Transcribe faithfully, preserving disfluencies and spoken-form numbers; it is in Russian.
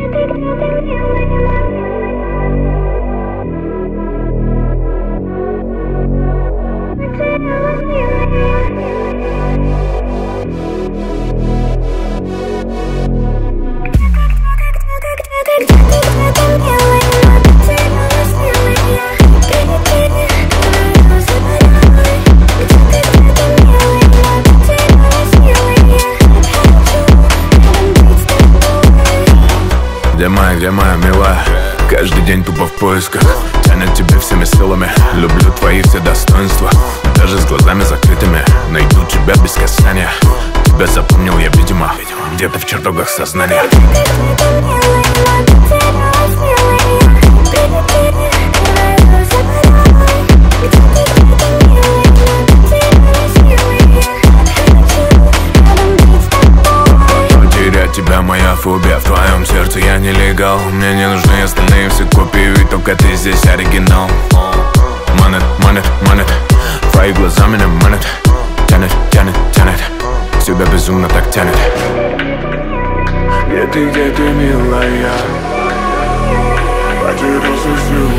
Где моя, где моя милая? Каждый день тупо в поисках. Тянет тебя всеми силами. Люблю твои все достоинства. Даже с глазами закрытыми найду тебя без касания. Тебя запомнил я, видимо, где-то в чертогах сознания. Тебя моя фобия, в твоем сердце я нелегал. Мне не нужны остальные все копии, ведь только ты здесь оригинал. Манит, манит, манит, твои глаза меня манят. Тянет, тянет, тянет, сюда безумно так тянет. Где ты, где ты, милая? Хочу послушать.